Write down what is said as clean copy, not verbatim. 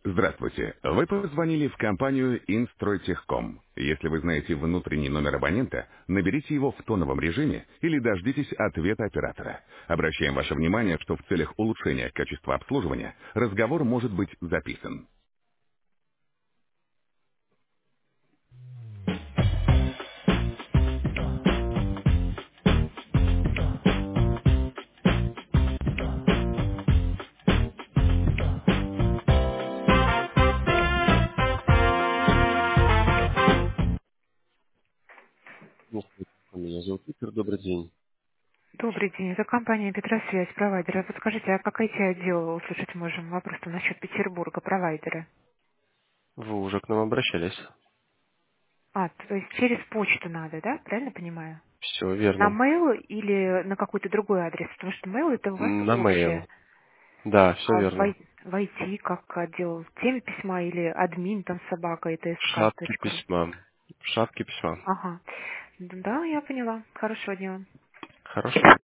Здравствуйте. Вы позвонили в компанию «Инстройтехком». Если вы знаете внутренний номер абонента, наберите его в тоновом режиме или дождитесь ответа оператора. Обращаем ваше внимание, что в целях улучшения качества обслуживания разговор может быть записан. Здравствуйте, меня зовут Виктор, добрый день. Добрый день, это компания Петросвязь, провайдера. Подскажите, а какой отдел услышать можем? Вопрос насчет Петербурга, провайдера. Вы уже к нам обращались? А, то есть через почту надо, да? Правильно понимаю? Все На верно. mail или на какой-то другой адрес? Потому что mail это у вас На общее. mail. Да, все А верно. войти как отдел темы письма или админ там собака это Шапки sk.ру. письма. Шапки письма. Ага. Да, я поняла. Хорошего дня. Хорошо.